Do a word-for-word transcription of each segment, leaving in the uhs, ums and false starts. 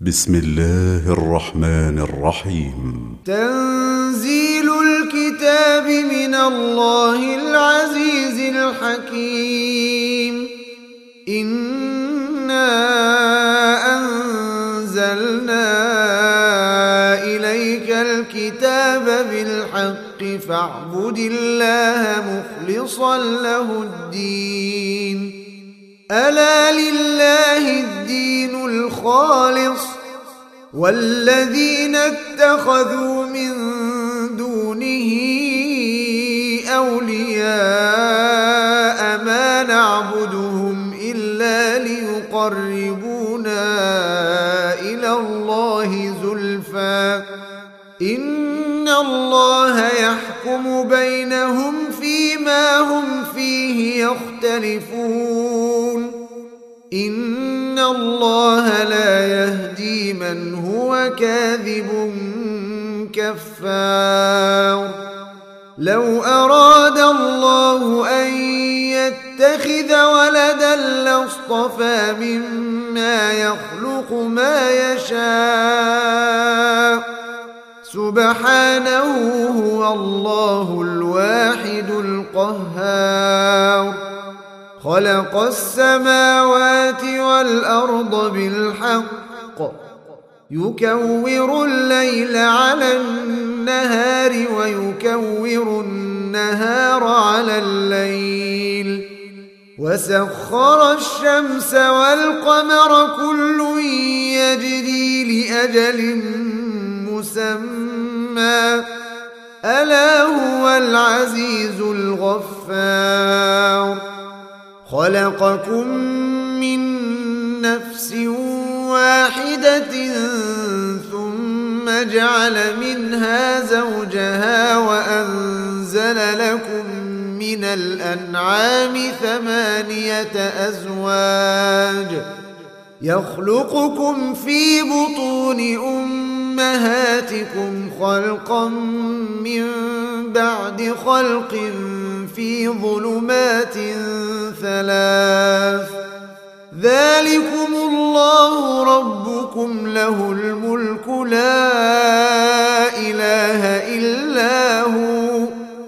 بسم الله الرحمن الرحيم. تنزيل الكتاب من الله العزيز الحكيم. إنا أنزلنا إليك الكتاب بالحق فاعبد الله مخلصا له الدين. ألا لله الدين الخالص والذين اتخذوا من دونه أولياء ما نعبدهم إلا ليقربونا إلى الله زلفى إن الله يحكم بينهم فيما هم فيه يختلفون. إن الله لا يهدي من هو كاذب كفار. لو أراد الله أن يتخذ ولدا لاصطفى مما يخلق ما يشاء سبحانه هو الله الواحد القهار. خلق السماوات والأرض بالحق يكور الليل على النهار ويكور النهار على الليل وسخر الشمس والقمر كل يجري لأجل مسمى ألا هو العزيز الغفار. خلقكم من نفس واحدة ثم جعل منها زوجها وأنزل لكم من الأنعام ثمانية أزواج يخلقكم في بطون أمهاتكم خلقا من بعد خلق في ظلمات ثلاث ذلكم الله ربكم له الملك لا إله إلا هو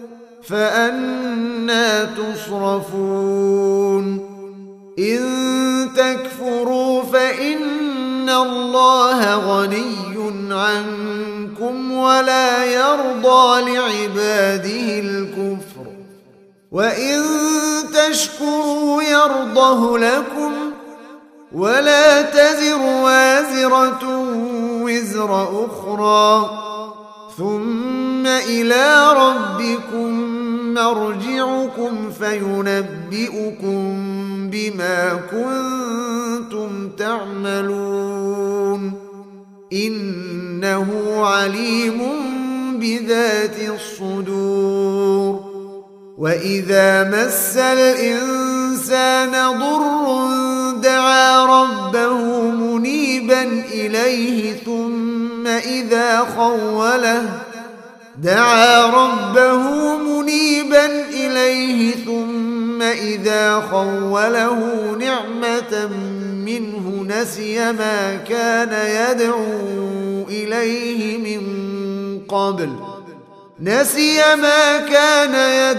فأنى تصرفون. إن تكفروا فإن الله غني عنكم ولا يرضى لعباده الكفر وإن تشكروا يرضه لكم ولا تزر وازرة وزر أخرى ثم إلى ربكم مرجعكم فينبئكم بما كنتم تعملون إنه عليم بذات الصدور. وإذا مس الإنسان ضر دعا ربه منيبا إليه ثم إذا خوله دعا ربه منيبا إليه ثم إذا خوله نعمة منه نسي ما كان يدعو إليه من قبل نسي ما كان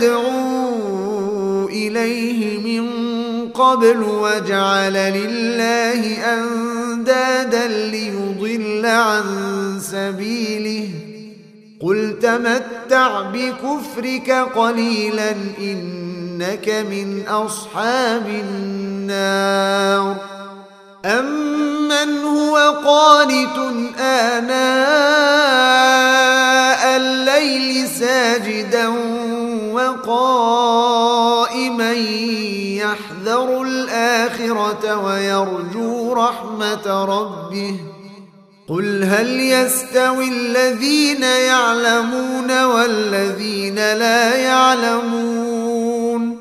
يدعو إليه من قبل وجعل لله أندادا ليضل عن سبيله قل تمتع بكفرك قليلا إنك من أصحاب النار. أمن هو قانت آناء الليل ساجدا وقائما يحذر الآخرة ويرجو رحمة ربه قل هل يستوي الذين يعلمون والذين لا يعلمون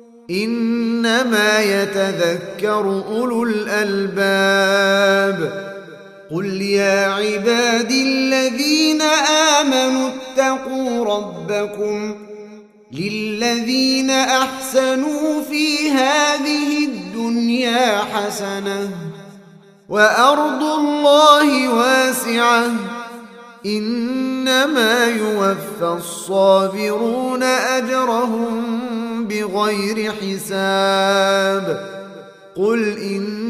إنما يتذكر أولو الألباب. قل يا عبادي الذين آمنوا اتقوا ربكم للذين أحسنوا في هذه الدنيا حسنة وأرض الله واسعة إنما يوفى الصابرون أجرهم بغير حساب قل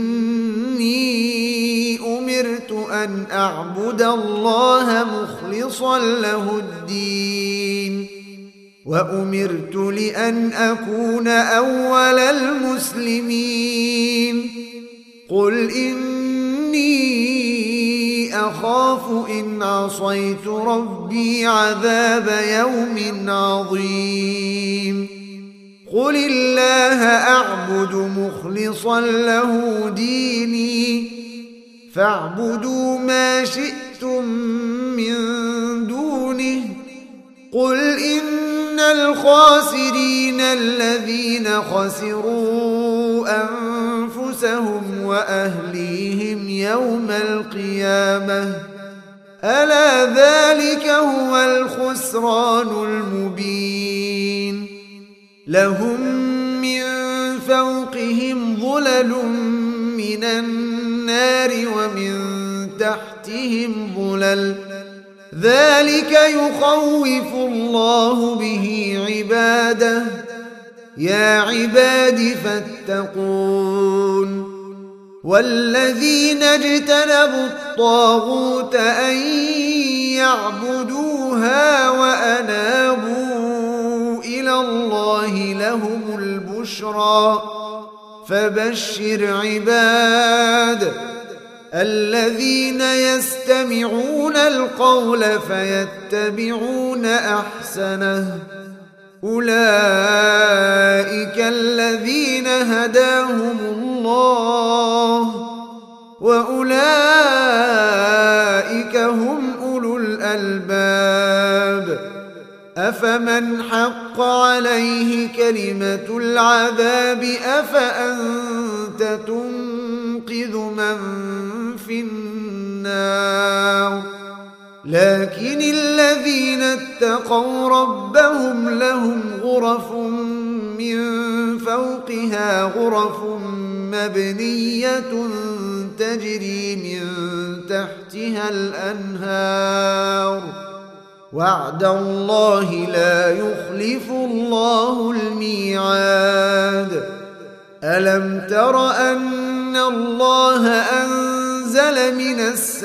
إني أمرت أن أعبد الله مخلصا له الدين وأمرت لأن أكون أول المسلمين قل إني أخاف إن عصيت ربي عذاب يوم عظيم قل الله أعبد مخلصا له ديني فاعبدوا ما شئتم من دونه قل إن الخاسرين الذين خسروا أنفسهم وأهليهم يوم القيامة ألا ذلك هو الخسران المبين لهم من فوقهم ظلل من النار ومن تحتهم ظلل ذلك يخوف الله به عباده يا عباد فاتقون والذين اجتنبوا الطاغوت أن يعبدوها وأنابوا إلى الله لهم البشرى فبشر عباد الذين يستمعون القول فيتبعون أحسنه أولئك الذين هداهم الله وأولئك هم أولو الألباب أفمن حق عليه كلمة العذاب أفأنت تنقذ من في النار لكن الذين اتقوا ربهم لهم غرف من فوقها غرف مبنية تجري من تحتها الأنهار وعد الله لا يخلف الله الميعاد ألم تر أن الله أنزل من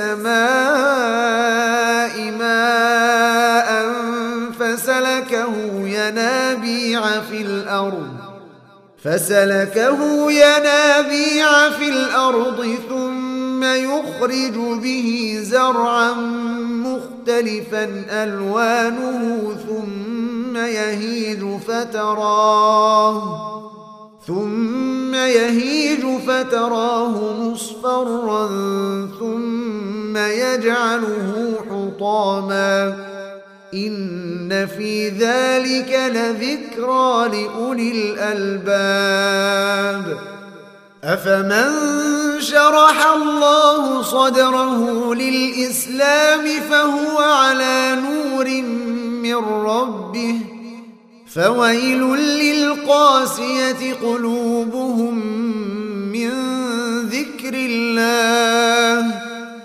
السماء ماء فسلكه ينابيع في الأرض فسلكه ينابيع في الأرض ثم يخرج به زرعا مختلفا ألوانه ثم يهيج فتراه ثم يهيج فتراه مصفرا ثم يجعله حطاما إن في ذلك لذكرى لأولي الألباب أفمن شرح الله صدره للإسلام فهو على نور من ربه فويل للقاسية قلوبهم من ذكر الله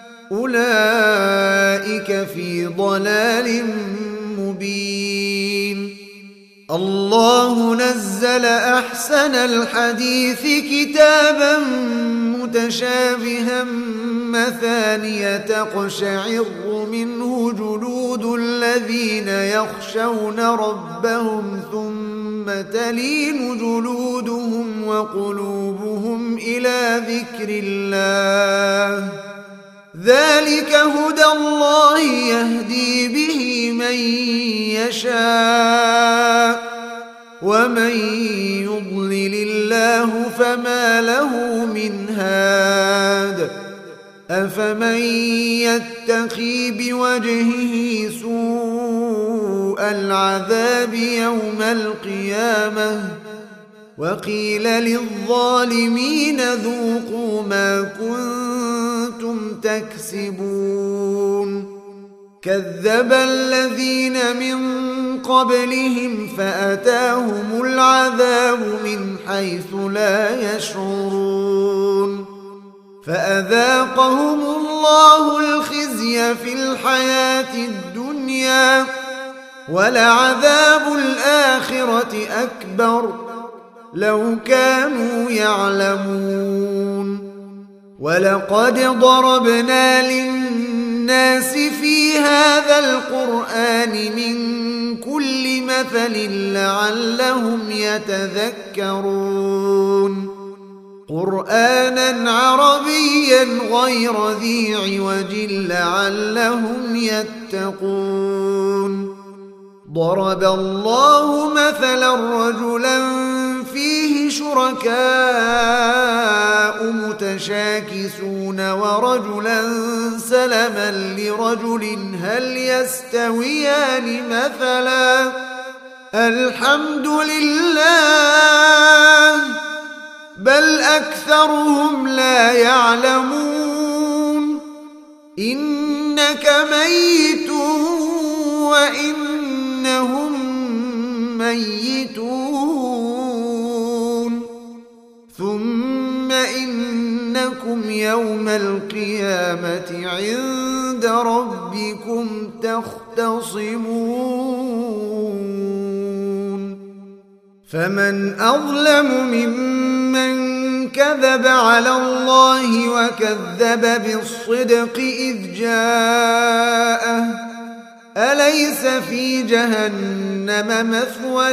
أولئك في ضلال مبين الله نزل أحسن الحديث كتابا متشابها مثانية تقشعر منه جلود الذين يخشون ربهم ثم تلين جلودهم وقلوبهم إلى ذكر الله ذلك هدى الله يهدي به من يشاء ومن يضلل الله فما له من هاد أفمن يتقي بوجهه سوء العذاب يوم القيامة وقيل للظالمين ذوقوا ما كنتم تكسبون كذب الذين من قبلهم فأتاهم العذاب من حيث لا يشعرون فأذاقهم الله الخزي في الحياة الدنيا ولعذاب الآخرة أكبر لو كانوا يعلمون ولقد ضربنا للناس في هذا القرآن من كل مثل لعلهم يتذكرون قرآنا عربيا غير ذي عوج لعلهم يتقون ضرب الله مثلا رجلا فيه شركاء متشاكسون ورجلا سلما لرجل هل يستويان مثلا الحمد لله بل أكثرهم لا يعلمون إنك ميت وإنهم ميتون ثم إنكم يوم القيامة عند ربكم تختصمون فمن أظلم ممن كذب على الله وكذب بالصدق إذ جاءه أليس في جهنم مثوى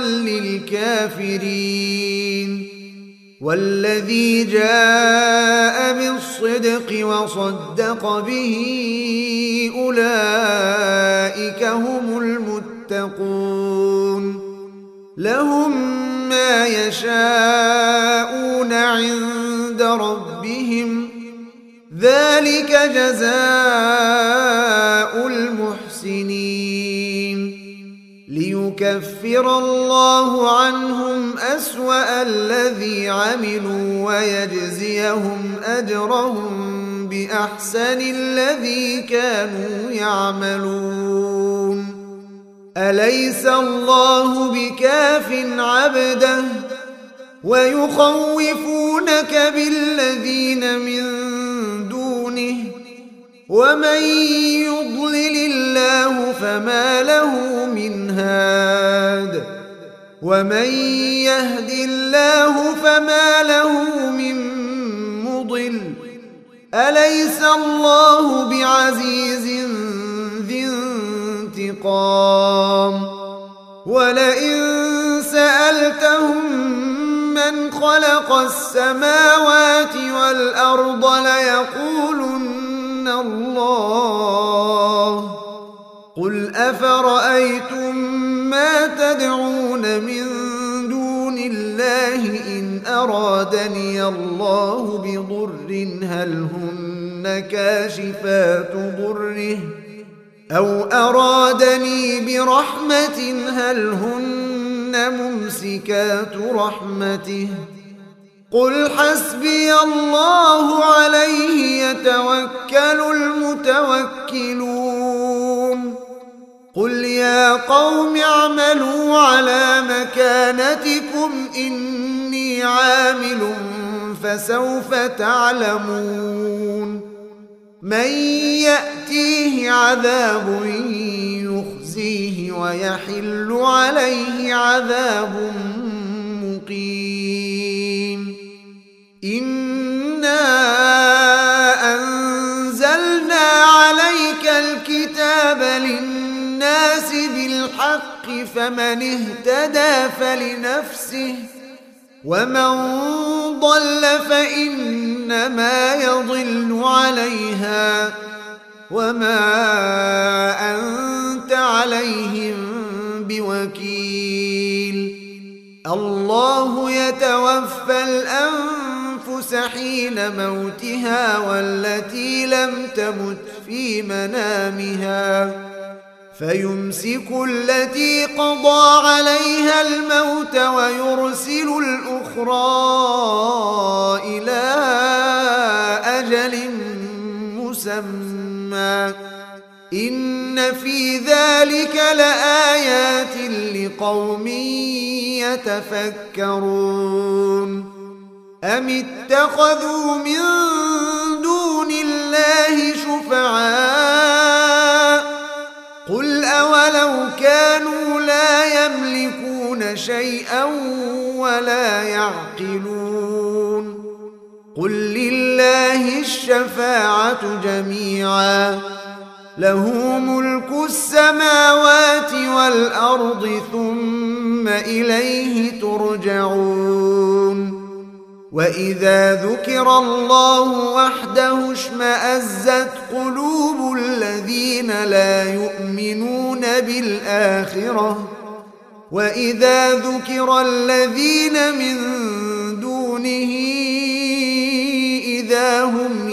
للكافرين والذي جاء بالصدق وصدق به أولئك هم المتقون لهم ما يشاءون عند ربهم ذلك جزاء المحسنين ليكفر الله عنهم أسوأ الذي عملوا ويجزيهم أجرهم بأحسن الذي كانوا يعملون أليس الله بكاف عبده ويخوفونك بالذين من دونه ومن يضلل الله فما له من هاد ومن يهد الله فما له من مضل أليس الله بعزيز ذي انتقام ولئن سألتهم من خلق السماوات والأرض ليقولن الله قل أفرأيتم ما تدعون من دون الله إن أرادني الله بضر هل هن كاشفات ضره أو أرادني برحمة هل هن ممسكات رحمته قل حسبي الله عليه يتوكل المتوكلون قل يا قوم اعملوا على مكانتكم إني عامل فسوف تعلمون من يأتيه عذاب يخزيه ويحل عليه عذاب مقيم إنا أنزلنا عليك الكتاب للناس بالحق فمن اهتدى فلنفسه ومن ضل فإنما يضل عليها وما أنت عليهم بوكيل الله يتوفى الأنفس حين موتها والتي لم تمت في منامها فيمسك التي قضى عليها الموت ويرسل الأخرى إلى أجل مسمى إن في ذلك لآيات لقوم يتفكرون أم اتخذوا من دون الله شفعاء قل أولو كانوا لا يملكون شيئا ولا يعقلون قل لله الشفاعة جميعا له ملك السماوات والأرض ثم إليه ترجعون وإذا ذكر الله وحده اشمأزت قلوب الذين لا يؤمنون بالآخرة وإذا ذكر الذين من دونه إذا هم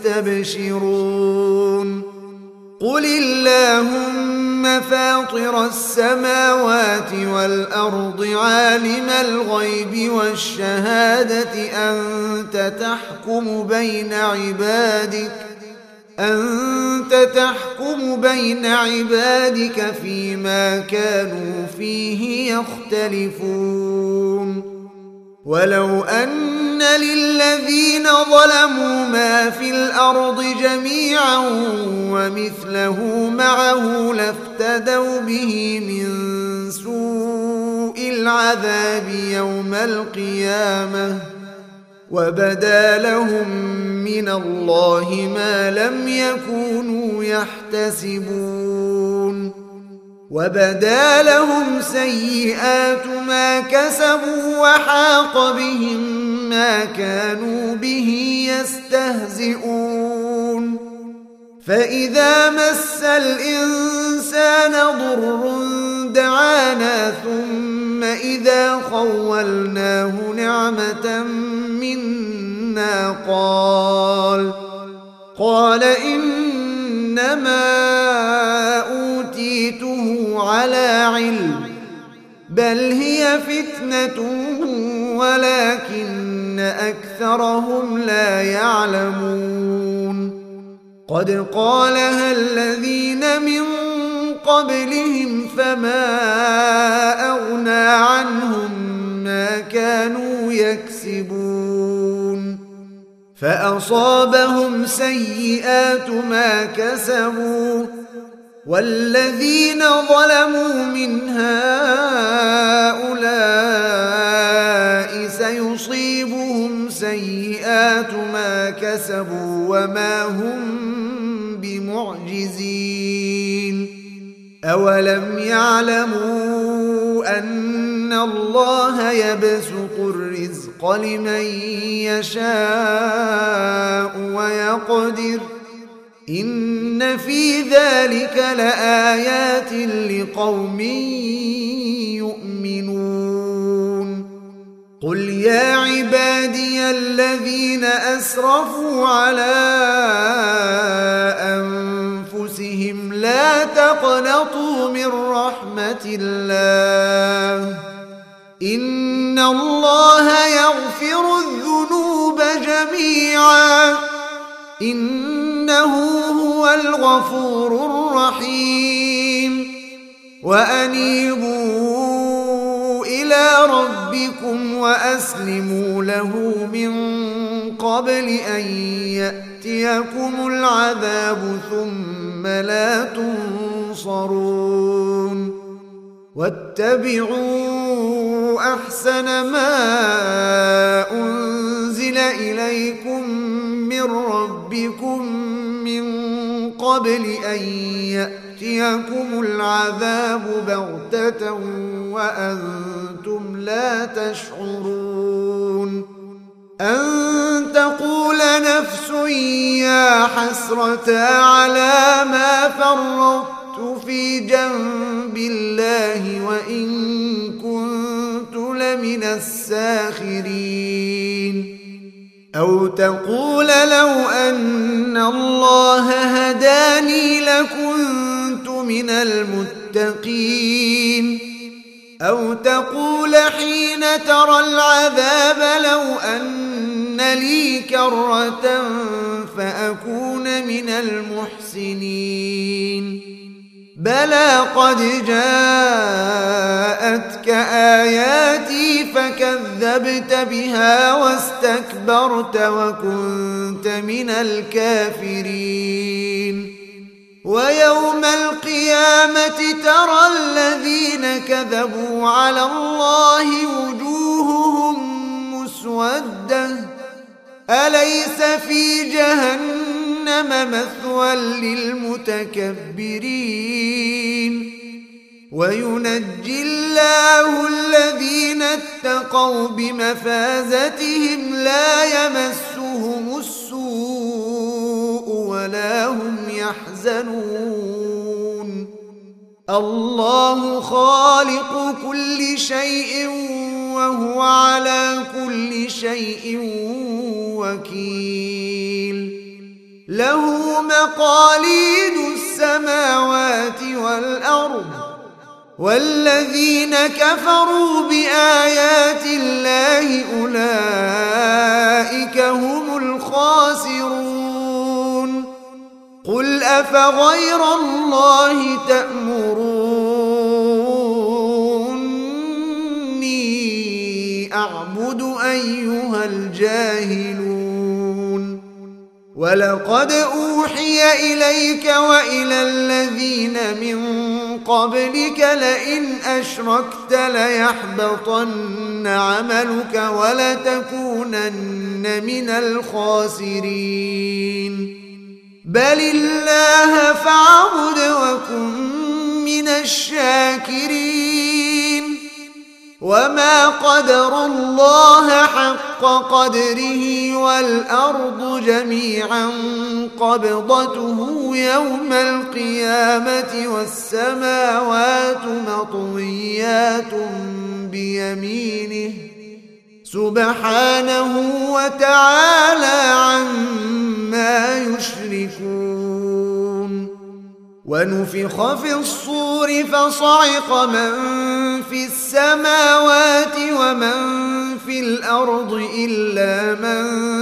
يستبشرون قل اللهم فاطر السماوات والأرض عالم الغيب والشهادة أنت تحكم بين عبادك أنت تحكم بين عبادك فيما كانوا فيه يختلفون ولو أن للذين ظلموا ما في الأرض جميعا ومثله معه لافتدوا به من سوء العذاب يوم القيامة وبدا لهم من الله ما لم يكونوا يحتسبون وبدا لهم سيئات ما كسبوا وحاق بهم ما كانوا به يستهزئون فإذا مس الإنسان ضر دعانا ثم إذا خولناه نعمة منا قال قال إنما أوتيته على علم بل هي فتنة ولكن أكثرهم لا يعلمون قد قالها الذين من قبلهم فما أغنى عنهم ما كانوا يكسبون فأصابهم سيئات ما كسبوا والذين ظلموا من هؤلاء سيصيبهم سيئات ما كسبوا وما هم بمعجزين أولم يعلموا أن الله يبسط الرزق لمن يشاء ويقدر إن في ذلك لآيات لقوم يؤمنون قل يا عبادي الذين أسرفوا على أنفسهم لا تقنطوا من رحمة الله إن الله يغفر الذنوب جميعا إنه هو الغفور الرحيم وأنيبوا إلى ربكم وأسلموا له من قبل أن يأتيكم العذاب ثم لا تنصرون واتبعوا أحسن ما أنزل إليكم من ربكم من قبل أن يأتيكم العذاب بغتة وأنتم لا تشعرون أن تقول نفس يا حسرة على ما فرطت في جنب الله وإن كنت لمن الساخرين أو تقول لو أن الله هداني لكنت من المتقين أو تقول حين ترى العذاب لو أن لي كرة فأكون من المحسنين بلى قد جاءتك آياتي فكذبت بها واستكبرت وكنت من الكافرين ويوم القيامة ترى الذين كذبوا على الله وجوههم مسودة أليس في جهنم مثوى للمتكبرين وينجي الله الذين اتقوا بمفازتهم لا يمسهم السوء ولا هم يحزنون الله خالق كل شيء وهو على كل شيء وكيل له مقاليد السماوات والأرض والذين كفروا بآيات الله أولئك هم الخاسرون قل أفغير الله تأمروني أعبد أيها الجاهلون ولقد أوحي إليك وإلى الذين من قبلك لئن أشركت ليحبطن عملك ولتكونن من الخاسرين بل الله فاعبد وكن من الشاكرين وما قدروا الله حق قدره والأرض جميعا قبضته يوم القيامة والسماوات مطويات بيمينه سبحانه وتعالى عما يشركون ونفخ في الصور فصعق من في السماوات ومن في الأرض إلا من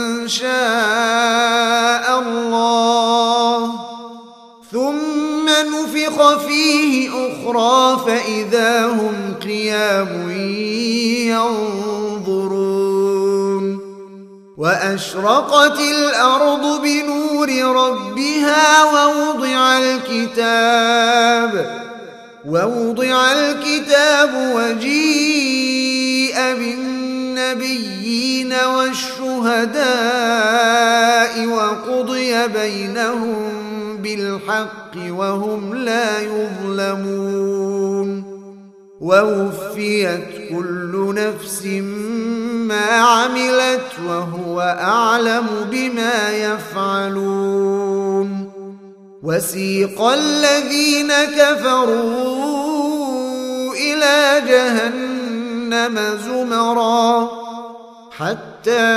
شاء الله ثم نفخ فيه أخرى فإذا هم قيام ينظرون وأشرقت الأرض بنور ربها ووضع الكتاب ووضع الكتاب وجيء بالنبيين والشهداء وقضي بينهم بالحق وهم لا يظلمون ووفيت كل نفس ما عملت وهو أعلم بما يفعلون وسيق الذين كفروا إلى جهنم زمرا حتى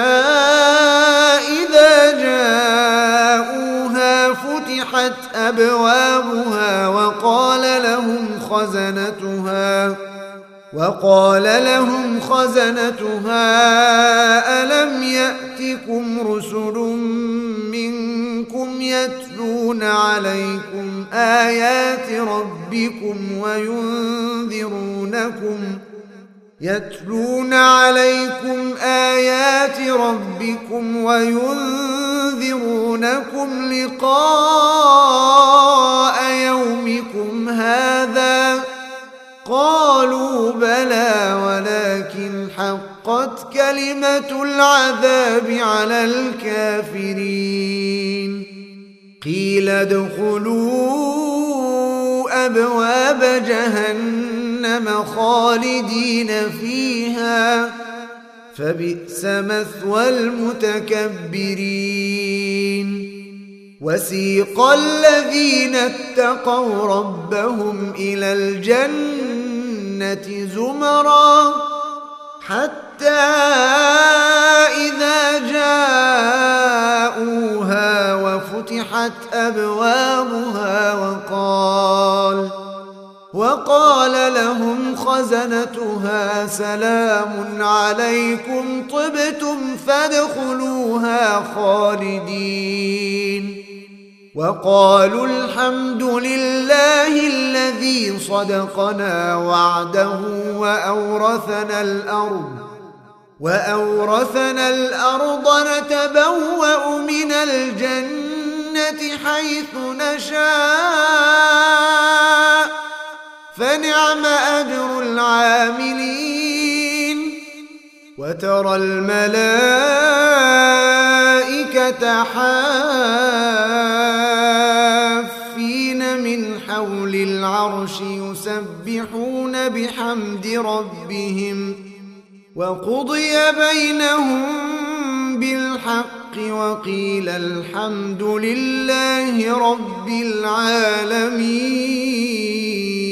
إذا جاءوها فتحت أبوابها وقال لهم خزنتها وقال لهم خزنتها ألم يأتكم رسل منكم يتلون عليكم آيات ربكم وينذرونكم يتلون عليكم آيات ربكم وينذرونكم لقاء يومكم هذا قالوا بلى ولكن حقت كلمة العذاب على الكافرين قيل ادخلوا أبواب جهنم خالدين فيها فبئس مثوى المتكبرين وسيق الذين اتقوا ربهم إلى الجنة زمرا حتى إذا جاءوها وفتحت أبوابها وقال وقال لهم خزنتها سلام عليكم طبتم فادخلوها خالدين وقالوا الحمد لله الذي صدقنا وعده وأورثنا الأرض وأورثنا الأرض نتبوأ من الجنة حيث نشاء فنعم أجر العاملين وترى الملائكة حافين من حول العرش يسبحون بحمد ربهم وقضي بينهم بالحق وقيل الحمد لله رب العالمين.